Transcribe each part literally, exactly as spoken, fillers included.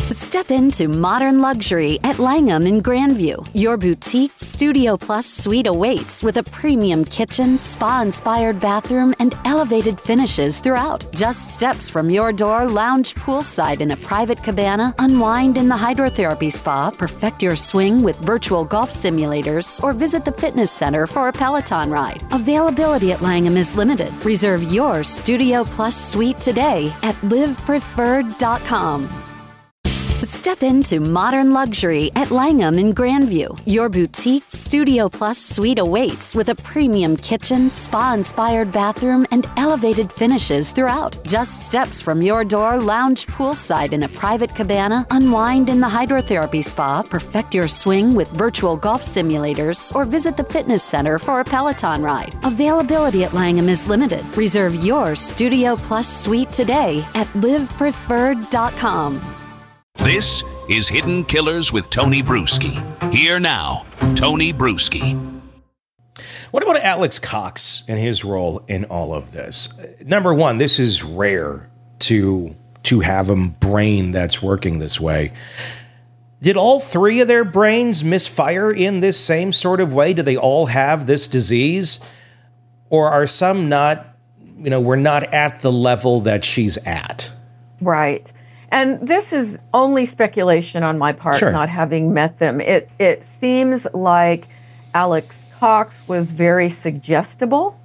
Step into modern luxury at Langham in Grandview. Your boutique Studio Plus suite awaits with a premium kitchen, spa-inspired bathroom, and elevated finishes throughout. Just steps from your door, lounge poolside in a private cabana, unwind in the hydrotherapy spa, perfect your swing with virtual golf simulators, or visit the fitness center for a Peloton ride. Availability at Langham is limited. Reserve your Studio Plus suite today at live preferred dot com. Step into modern luxury at Langham in Grandview. Your boutique Studio Plus suite awaits with a premium kitchen, spa-inspired bathroom, and elevated finishes throughout. Just steps from your door, lounge poolside in a private cabana, unwind in the hydrotherapy spa, perfect your swing with virtual golf simulators, or visit the fitness center for a Peloton ride. Availability at Langham is limited. Reserve your Studio Plus suite today at live preferred dot com. This is Hidden Killers with Tony Bruschi. Here now, Tony Bruschi. What about Alex Cox and his role in all of this? Number one, this is rare to to have a brain that's working this way. Did all three of their brains misfire in this same sort of way? Do they all have this disease? Or are some not, you know, we're not at the level that she's at? Right. And this is only speculation on my part, Sure. not having met them. It it seems like Alex Cox was very suggestible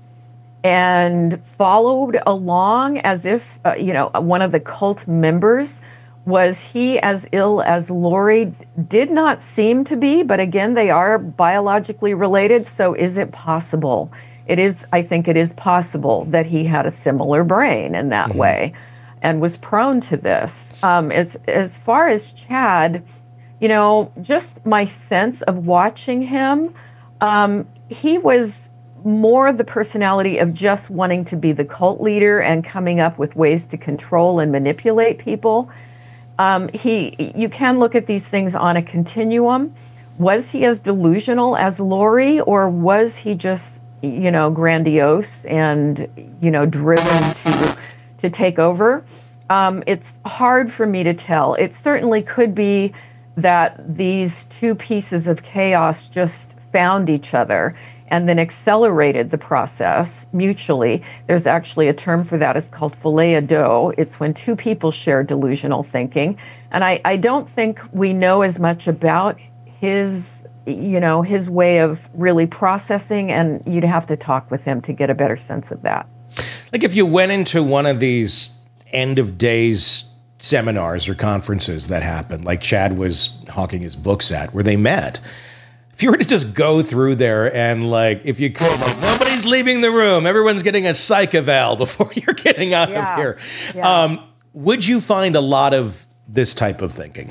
and followed along as if, uh, you know, one of the cult members. Was he as ill as Lori? Did not seem to be, but again, they are biologically related, so is it possible? It is, I think it is possible that he had a similar brain in that mm-hmm. way. And was prone to this. Um, as as far as Chad, you know, just my sense of watching him, um, he was more the personality of just wanting to be the cult leader and coming up with ways to control and manipulate people. Um, he, you can look at these things on a continuum. Was he as delusional as Lori, or was he just, you know, grandiose and, you know, driven to to take over? Um, it's hard for me to tell. It certainly could be that these two pieces of chaos just found each other and then accelerated the process mutually. There's actually a term for that. It's called filet à dos. It's when two people share delusional thinking. And I, I don't think we know as much about his, you know, his way of really processing, and you'd have to talk with him to get a better sense of that. Like if you went into one of these end of days seminars or conferences that happened, like Chad was hawking his books at, where they met, if you were to just go through there and like, if you could, like, nobody's leaving the room, everyone's getting a psych eval before you're getting out yeah. of here. Yeah. Um, would you find a lot of this type of thinking?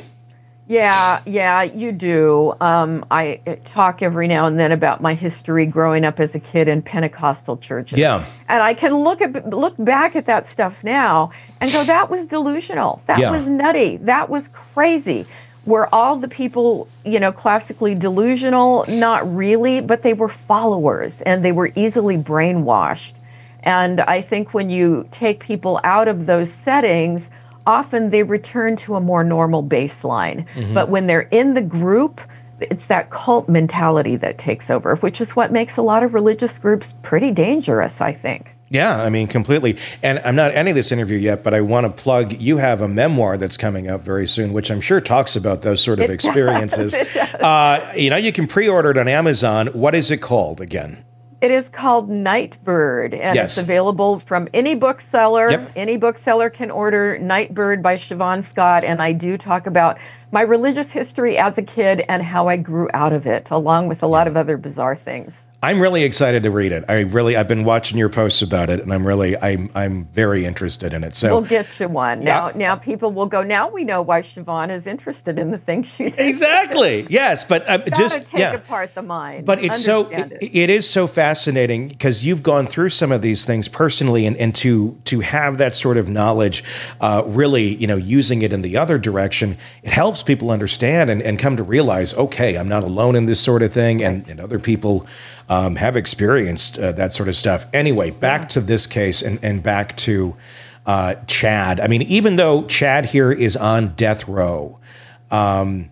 Yeah, yeah, you do. Um, I talk every now and then about my history growing up as a kid in Pentecostal churches. Yeah. And I can look at look back at that stuff now and go, that was delusional. That Yeah. was nutty. That was crazy. Were all the people, you know, classically delusional? Not really, but they were followers and they were easily brainwashed. And I think when you take people out of those settings, often they return to a more normal baseline. Mm-hmm. But when they're in the group, it's that cult mentality that takes over, which is what makes a lot of religious groups pretty dangerous, I think. Yeah, I mean, completely. And I'm not ending this interview yet, but I want to plug, you have a memoir that's coming out very soon, which I'm sure talks about those sort of It experiences. Does, it does. Uh, you know, you can pre-order it on Amazon. What is it called again? It is called Nightbird, and Yes. it's available from any bookseller. Yep. Any bookseller can order Nightbird by Siobhan Scott, and I do talk about my religious history as a kid and how I grew out of it, along with a lot of other bizarre things. I'm really excited to read it. I really, I've been watching your posts about it, and I'm really, I'm, I'm very interested in it. So We'll get you one. Now, Yeah. now people will go, now we know why Siobhan is interested in the things she's exactly, yes, but uh, Gotta just take yeah. apart the mind. But it's so Understand it, it. it is so fascinating because you've gone through some of these things personally, and, and to to have that sort of knowledge, uh, really, you know, using it in the other direction, it helps people understand and, and come to realize, okay, I'm not alone in this sort of thing, and, and other people um, have experienced uh, that sort of stuff. Anyway, back Yeah. to this case, and and back to uh, Chad. I mean, even though Chad here is on death row, um,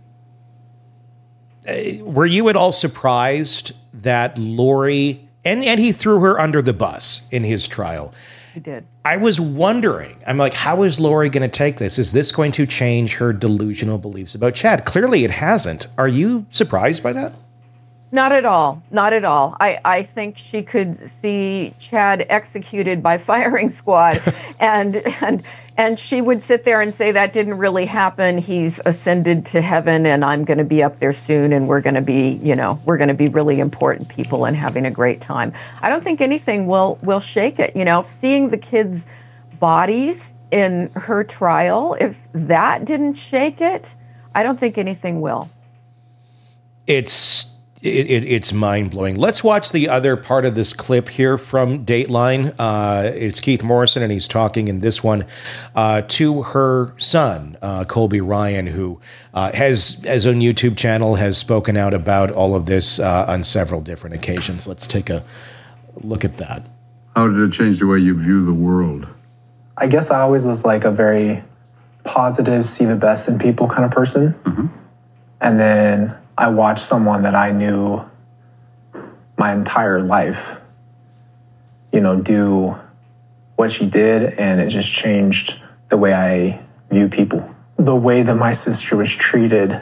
were you at all surprised that Lori, and, and he threw her under the bus in his trial? He did. I was wondering, I'm like, how is Lori going to take this? Is this going to change her delusional beliefs about Chad? Clearly it hasn't. Are you surprised by that? Not at all. Not at all. I, I think she could see Chad executed by firing squad, and and and she would sit there and say that didn't really happen. He's ascended to heaven, and I'm going to be up there soon, and we're going to be, you know, we're going to be really important people and having a great time. I don't think anything will will shake it. You know, seeing the kids' bodies in her trial, if that didn't shake it, I don't think anything will. It's. It, it, it's mind-blowing. Let's watch the other part of this clip here from Dateline. Uh, it's Keith Morrison, and he's talking in this one uh, to her son, uh, Colby Ryan, who uh, has, as own YouTube channel, has spoken out about all of this uh, on several different occasions. Let's take a look at that. How did it change the way you view the world? I guess I always was like a very positive, see the best in people kind of person. Mm-hmm. And then I watched someone that I knew my entire life, you know, do what she did, and it just changed the way I view people. The way that my sister was treated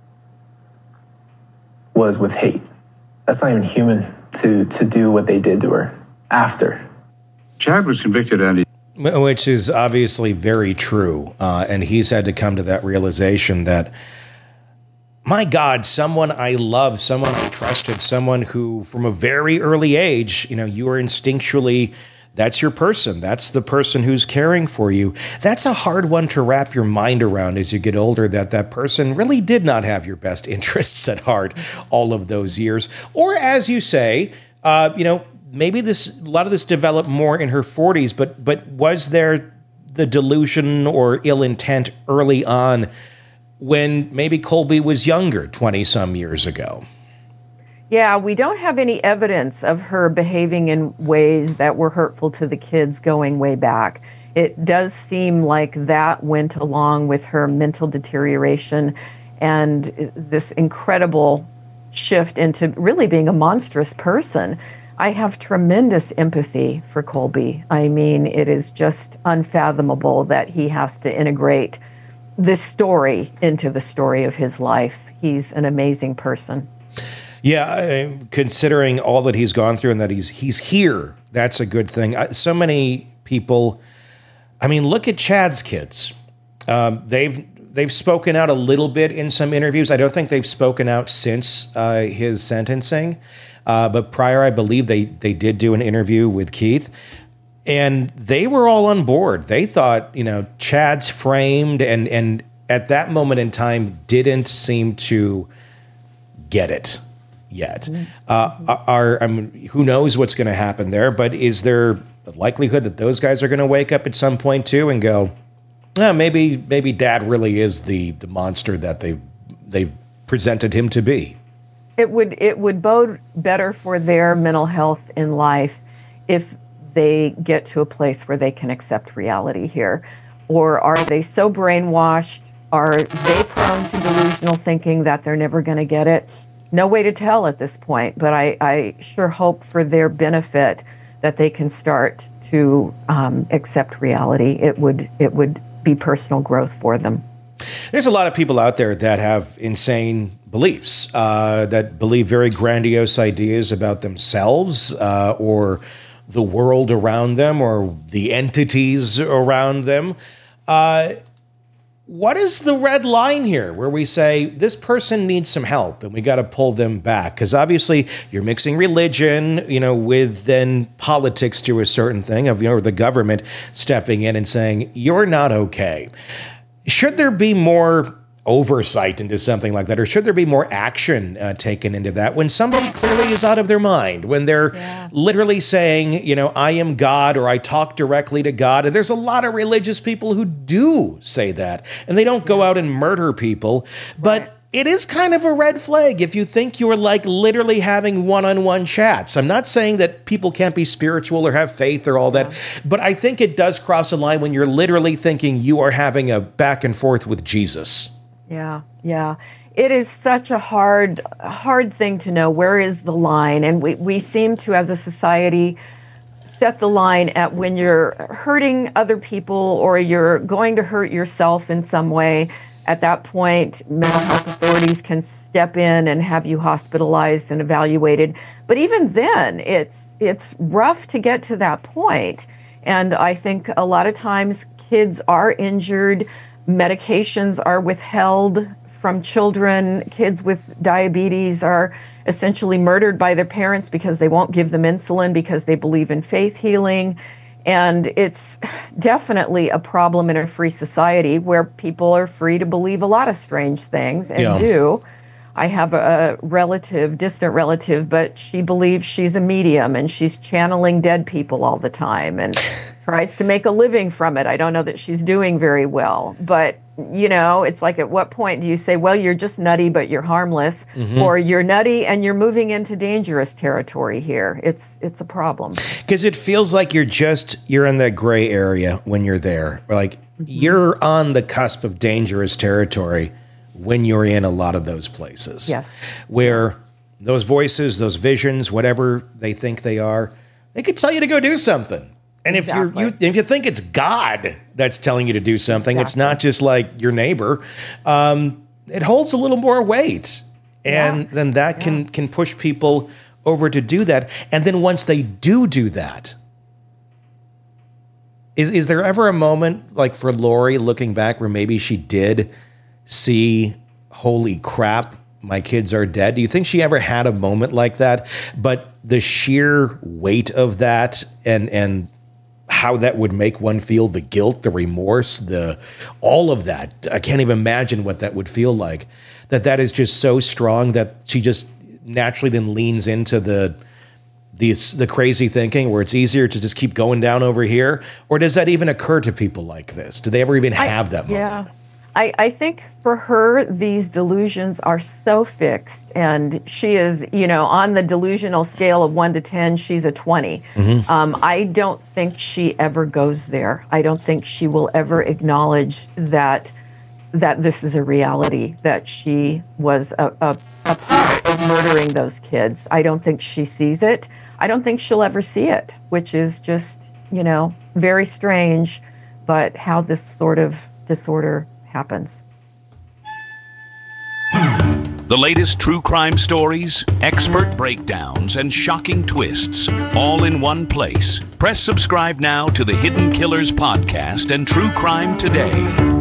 was with hate. That's not even human to, to do what they did to her after. Chad was convicted, Andy. Which is obviously very true, uh, and he's had to come to that realization that, my God, someone I love, someone I trusted, someone who from a very early age, you know, you are instinctually, that's your person. That's the person who's caring for you. That's a hard one to wrap your mind around as you get older, that that person really did not have your best interests at heart all of those years. Or as you say, uh, you know, maybe this, a lot of this developed more in her forties, but but was there the delusion or ill intent early on when maybe Colby was younger, twenty some years ago? Yeah, we don't have any evidence of her behaving in ways that were hurtful to the kids going way back. It does seem like that went along with her mental deterioration and this incredible shift into really being a monstrous person. I have tremendous empathy for Colby. I mean, it is just unfathomable that he has to integrate this story into the story of his life. He's an amazing person. Yeah, considering all that he's gone through and that he's he's here, that's a good thing. So many people, I mean, look at Chad's kids. Um, they've they've spoken out a little bit in some interviews. I don't think they've spoken out since uh, his sentencing, uh, but prior, I believe they they did do an interview with Keith. And they were all on board. They thought, you know, Chad's framed, and and at that moment in time didn't seem to get it yet. Uh, are I mean, who knows what's going to happen there? But is there a likelihood that those guys are going to wake up at some point too and go, oh, maybe maybe Dad really is the the monster that they've they've presented him to be? It would it would bode better for their mental health in life if they get to a place where they can accept reality here. Or are they so brainwashed? Are they prone to delusional thinking that they're never going to get it? No way to tell at this point, but I, I sure hope for their benefit that they can start to um, accept reality. It would it would be personal growth for them. There's a lot of people out there that have insane beliefs, uh, that believe very grandiose ideas about themselves uh, or the world around them or the entities around them. Uh, what is the red line here where we say this person needs some help and we got to pull them back? Because obviously you're mixing religion, you know, with then politics to a certain thing of, you know, the government stepping in and saying, you're not okay. Should there be more oversight into something like that, or should there be more action uh, taken into that when somebody clearly is out of their mind, when they're yeah. literally saying, you know, I am God, or I talk directly to God? And there's a lot of religious people who do say that, and they don't go out and murder people. But it is kind of a red flag if you think you're like literally having one-on-one chats. I'm not saying that people can't be spiritual or have faith or all that, but I think it does cross a line when you're literally thinking you are having a back and forth with Jesus. Yeah, yeah. It is such a hard, hard thing to know. Where is the line? And we, we seem to, as a society, set the line at when you're hurting other people or you're going to hurt yourself in some way. At that point, mental health authorities can step in and have you hospitalized and evaluated. But even then, it's it's rough to get to that point. And I think a lot of times kids are injured, medications are withheld from children. Kids with diabetes are essentially murdered by their parents because they won't give them insulin because they believe in faith healing. And it's definitely a problem in a free society where people are free to believe a lot of strange things and yeah. do. I have a relative, distant relative, but she believes she's a medium and she's channeling dead people all the time and tries to make a living from it. I don't know that she's doing very well, but you know, it's like, at what point do you say, well, you're just nutty, but you're harmless, mm-hmm. or you're nutty and you're moving into dangerous territory here? It's it's a problem. Because it feels like you're just, you're in that gray area when you're there. Like mm-hmm. you're on the cusp of dangerous territory when you're in a lot of those places. Yes. Where yes. those voices, those visions, whatever they think they are, they could tell you to go do something. And if exactly. you if you think it's God that's telling you to do something, exactly. it's not just like your neighbor. Um, it holds a little more weight, and yeah. then that can yeah. can push people over to do that. And then once they do do that, is is there ever a moment like for Lori looking back where maybe she did see, holy crap, my kids are dead? Do you think she ever had a moment like that? But the sheer weight of that and and how that would make one feel, the guilt, the remorse, the all of that. I can't even imagine what that would feel like. That that is just so strong that she just naturally then leans into the these the crazy thinking where it's easier to just keep going down over here. Or does that even occur to people like this? Do they ever even have I, that moment? Yeah. I, I think for her, these delusions are so fixed, and she is, you know, on the delusional scale of one to ten, she's a twenty. Mm-hmm. Um, I don't think she ever goes there. I don't think she will ever acknowledge that that this is a reality, that she was a, a, a part of murdering those kids. I don't think she sees it. I don't think she'll ever see it, which is just, you know, very strange, but how this sort of disorder happens. The latest true crime stories, expert breakdowns, and shocking twists, all in one place. Press subscribe now to the Hidden Killers podcast and True Crime Today.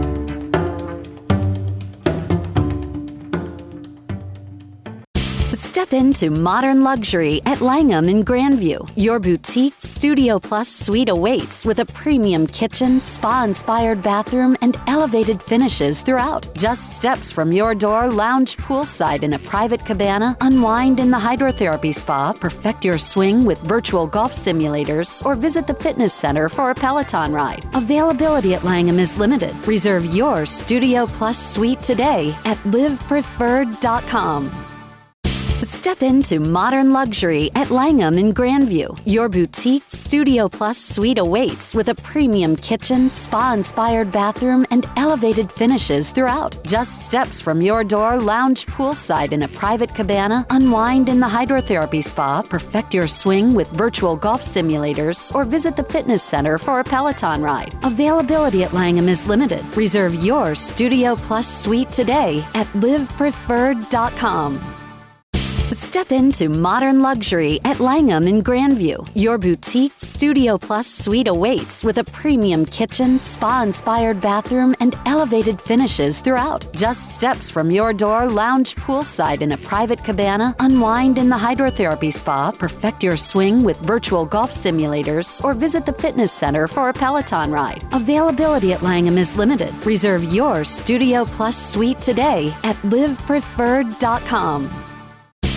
Step into modern luxury at Langham in Grandview. Your boutique Studio Plus suite awaits with a premium kitchen, spa-inspired bathroom, and elevated finishes throughout. Just steps from your door, lounge poolside in a private cabana, unwind in the hydrotherapy spa, perfect your swing with virtual golf simulators, or visit the fitness center for a Peloton ride. Availability at Langham is limited. Reserve your Studio Plus suite today at live preferred dot com. Step into modern luxury at Langham in Grandview. Your boutique Studio Plus suite awaits with a premium kitchen, spa-inspired bathroom, and elevated finishes throughout. Just steps from your door, lounge poolside in a private cabana, unwind in the hydrotherapy spa, perfect your swing with virtual golf simulators, or visit the fitness center for a Peloton ride. Availability at Langham is limited. Reserve your Studio Plus suite today at live preferred dot com. Step into modern luxury at Langham in Grandview. Your boutique Studio Plus suite awaits with a premium kitchen, spa-inspired bathroom, and elevated finishes throughout. Just steps from your door, lounge poolside in a private cabana, unwind in the hydrotherapy spa, perfect your swing with virtual golf simulators, or visit the fitness center for a Peloton ride. Availability at Langham is limited. Reserve your Studio Plus suite today at live preferred dot com. Step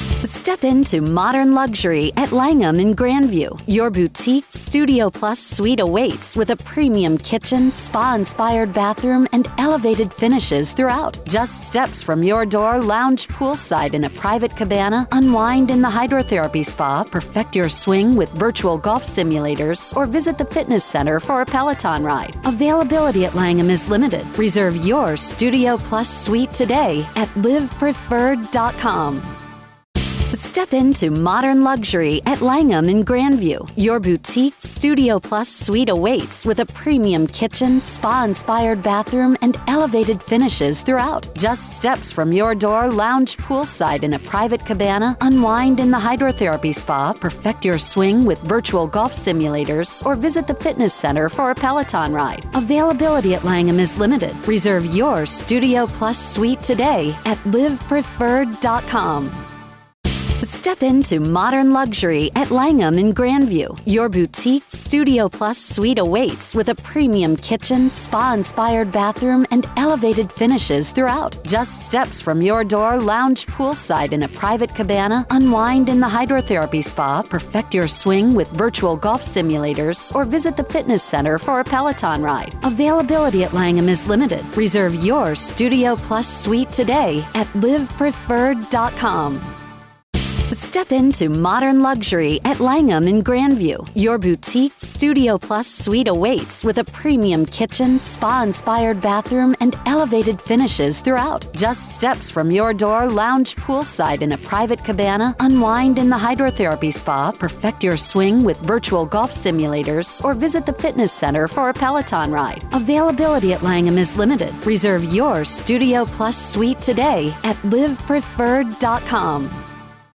Step into modern luxury at Langham in Grandview. Your boutique Studio Plus suite awaits with a premium kitchen, spa-inspired bathroom, and elevated finishes throughout. Just steps from your door, lounge poolside in a private cabana, unwind in the hydrotherapy spa, perfect your swing with virtual golf simulators, or visit the fitness center for a Peloton ride. Availability at Langham is limited. Reserve your Studio Plus suite today at live preferred dot com. Step into modern luxury at Langham in Grandview. Your boutique Studio Plus suite awaits with a premium kitchen, spa-inspired bathroom, and elevated finishes throughout. Just steps from your door, lounge poolside in a private cabana, unwind in the hydrotherapy spa, perfect your swing with virtual golf simulators, or visit the fitness center for a Peloton ride. Availability at Langham is limited. Reserve your Studio Plus suite today at live preferred dot com. Step into modern luxury at Langham in Grandview. Your boutique Studio Plus suite awaits with a premium kitchen, spa-inspired bathroom, and elevated finishes throughout. Just steps from your door, lounge poolside in a private cabana, unwind in the hydrotherapy spa, perfect your swing with virtual golf simulators, or visit the fitness center for a Peloton ride. Availability at Langham is limited. Reserve your Studio Plus suite today at live preferred dot com. Step into modern luxury at Langham in Grandview. Your boutique Studio Plus suite awaits with a premium kitchen, spa-inspired bathroom, and elevated finishes throughout. Just steps from your door, lounge poolside in a private cabana, unwind in the hydrotherapy spa, perfect your swing with virtual golf simulators, or visit the fitness center for a Peloton ride. Availability at Langham is limited. Reserve your Studio Plus suite today at live preferred dot com.